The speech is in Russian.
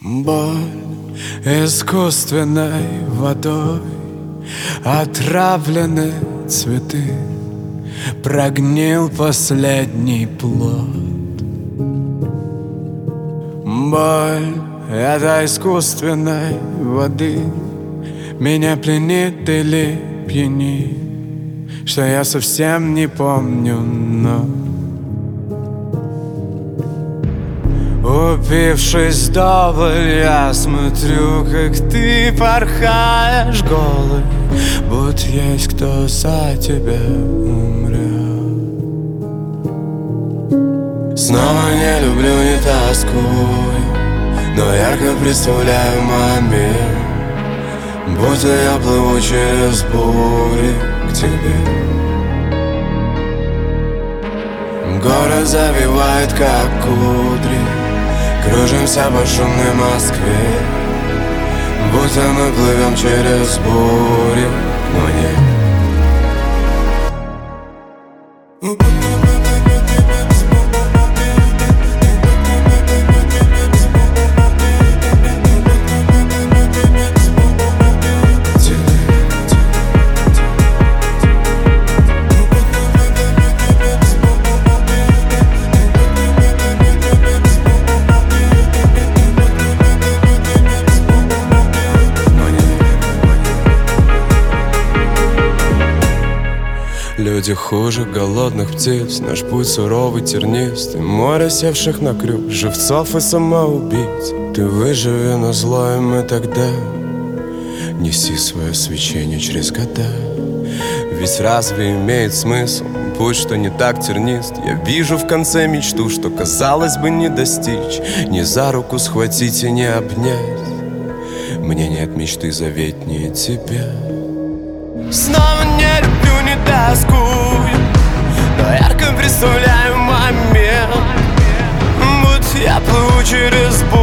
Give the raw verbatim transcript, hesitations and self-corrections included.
Боль искусственной водой, отравлены цветы, прогнил последний плод. Боль этой искусственной воды меня пленит или пьянит, что я совсем не помню, но упившись вдоволь, я смотрю, как ты порхаешь голый, будто есть кто за тебя умрет. Снова не люблю, не тоскую, но ярко представляю момент, будто я плыву через бури к тебе. Город завивает, как кудри, кружимся по шумной Москве, будто мы плывем через бури, но нет. Люди хуже голодных птиц, наш путь суровый, тернистый, море севших на крюк, живцов и самоубийц. Ты выживи на зло, и мы тогда неси свое свечение через года. Ведь разве имеет смысл путь, что не так тернист? Я вижу в конце мечту, что казалось бы не достичь, не за руку схватить и не обнять. Мне нет мечты заветнее тебя. Снова не люблю, не тоскую, но ярко представляю момент, будто я плыву через